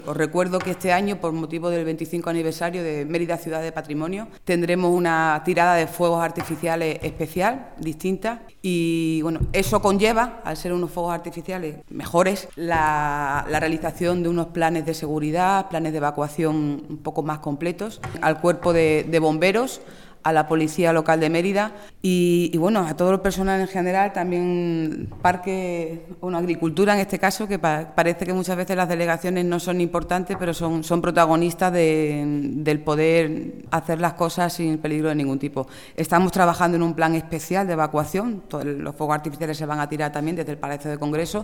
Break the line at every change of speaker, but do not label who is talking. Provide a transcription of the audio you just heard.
Os recuerdo que este año, por motivo del 25 aniversario de Mérida Ciudad de Patrimonio, tendremos una tirada de fuegos artificiales especial, distinta, y bueno, eso conlleva, al ser unos fuegos artificiales mejores, la realización de unos planes de seguridad, planes de evacuación un poco más completos, al cuerpo de bomberos, a la Policía Local de Mérida y bueno, a todo el personal en general, también parque, agricultura en este caso, que parece que muchas veces las delegaciones no son importantes, pero son protagonistas del poder hacer las cosas sin peligro de ningún tipo. Estamos trabajando en un plan especial de evacuación, los fuegos artificiales se van a tirar también desde el Palacio de Congreso,